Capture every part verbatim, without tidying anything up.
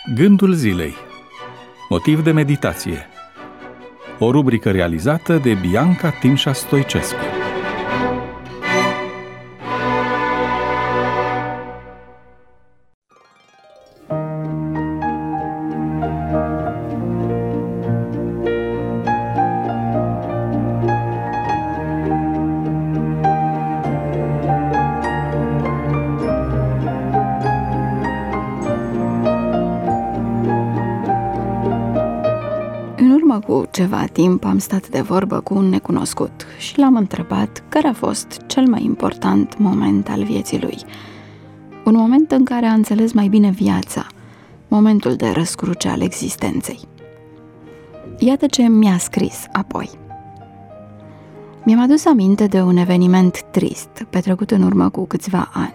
Gândul zilei. Motiv de meditație. O rubrică realizată de Bianca Timșa Stoicescu. Cu ceva timp am stat de vorbă cu un necunoscut și l-am întrebat care a fost cel mai important moment al vieții lui. Un moment în care a înțeles mai bine viața, momentul de răscruce al existenței. Iată ce mi-a scris apoi. Mi-am adus aminte de un eveniment trist petrecut în urmă cu câțiva ani.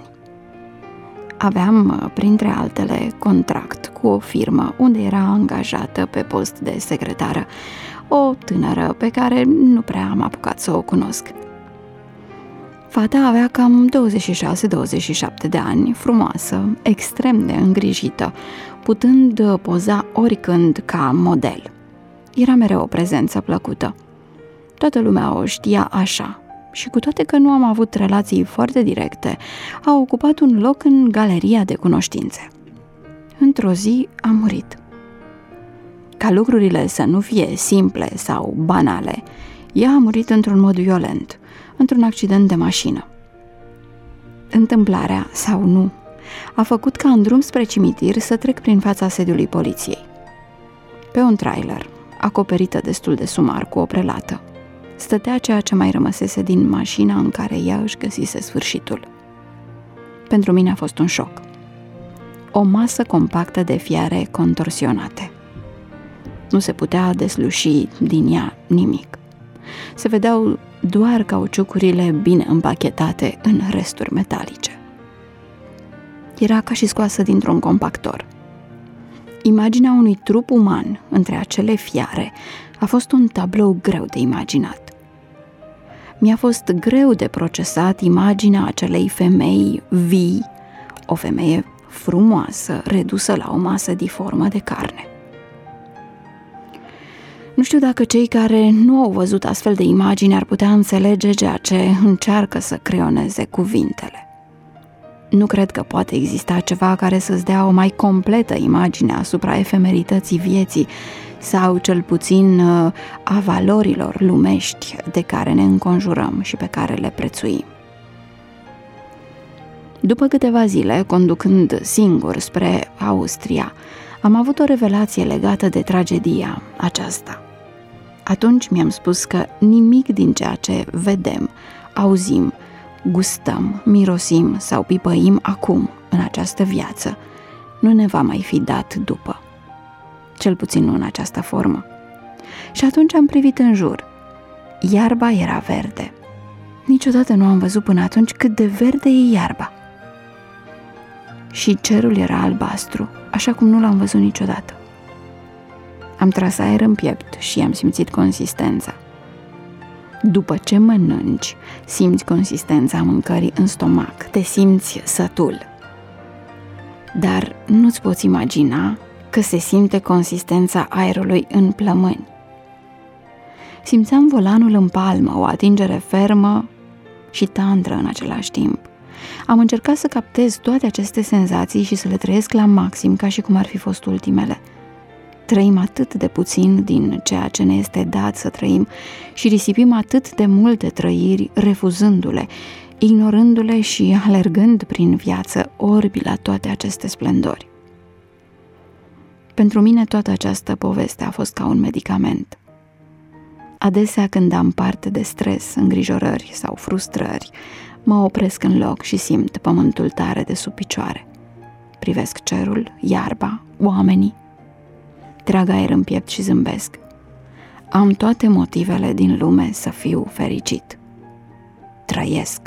Aveam, printre altele, contract cu o firmă unde era angajată pe post de secretară, o tânără pe care nu prea am apucat să o cunosc. Fata avea cam douăzeci și șase douăzeci și șapte de ani, frumoasă, extrem de îngrijită, putând poza oricând ca model. Era mereu o prezență plăcută. Toată lumea o știa așa. Și cu toate că nu am avut relații foarte directe, a ocupat un loc în galeria de cunoștințe. Într-o zi a murit. Ca lucrurile să nu fie simple sau banale, ea a murit într-un mod violent, într-un accident de mașină. Întâmplarea, sau nu, a făcut ca în drum spre cimitir să trec prin fața sediului poliției. Pe un trailer, acoperită destul de sumar cu o prelată, stătea ceea ce mai rămăsese din mașina în care ea își găsise sfârșitul. Pentru mine a fost un șoc. O masă compactă de fiare contorsionate. Nu se putea desluși din ea nimic. Se vedeau doar cauciucurile bine împachetate în resturi metalice. Era ca și scoasă dintr-un compactor. Imaginea unui trup uman între acele fiare a fost un tablou greu de imaginat. Mi-a fost greu de procesat imaginea acelei femei vii, o femeie frumoasă, redusă la o masă diformă de carne. Nu știu dacă cei care nu au văzut astfel de imagini ar putea înțelege ceea ce încearcă să creioneze cuvintele. Nu cred că poate exista ceva care să-ți dea o mai completă imagine asupra efemerității vieții sau cel puțin a valorilor lumești de care ne înconjurăm și pe care le prețuim. După câteva zile, conducând singur spre Austria, am avut o revelație legată de tragedia aceasta. Atunci mi-am spus că nimic din ceea ce vedem, auzim, gustăm, mirosim sau pipăim acum în această viață nu ne va mai fi dat după. Cel puțin nu în această formă. Și atunci am privit în jur. Iarba era verde. Niciodată nu am văzut până atunci cât de verde e iarba. Și cerul era albastru, așa cum nu l-am văzut niciodată. Am tras aer în piept și am simțit consistența. După ce mănânci, simți consistența mâncării în stomac, te simți sătul. Dar nu-ți poți imagina că se simte consistența aerului în plămâni. Simțeam volanul în palmă, o atingere fermă și tandră în același timp. Am încercat să captez toate aceste senzații și să le trăiesc la maxim, ca și cum ar fi fost ultimele. Trăim atât de puțin din ceea ce ne este dat să trăim și risipim atât de multe trăiri refuzându-le, ignorându-le și alergând prin viață orbi la toate aceste splendori. Pentru mine toată această poveste a fost ca un medicament. Adesea când am parte de stres, îngrijorări sau frustrări, mă opresc în loc și simt pământul tare de sub picioare. Privesc cerul, iarba, oamenii. Trag aer în piept și zâmbesc. Am toate motivele din lume să fiu fericit. Trăiesc.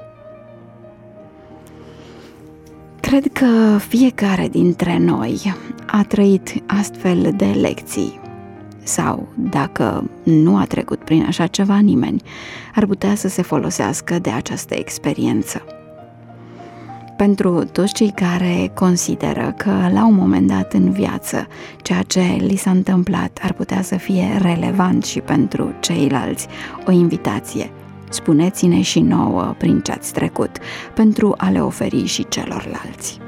Cred că fiecare dintre noi a trăit astfel de lecții. Sau, dacă nu a trecut prin așa ceva nimeni, ar putea să se folosească de această experiență. Pentru toți cei care consideră că la un moment dat în viață ceea ce li s-a întâmplat ar putea să fie relevant și pentru ceilalți, o invitație: spuneți-ne și nouă prin ce ați trecut, pentru a le oferi și celorlalți.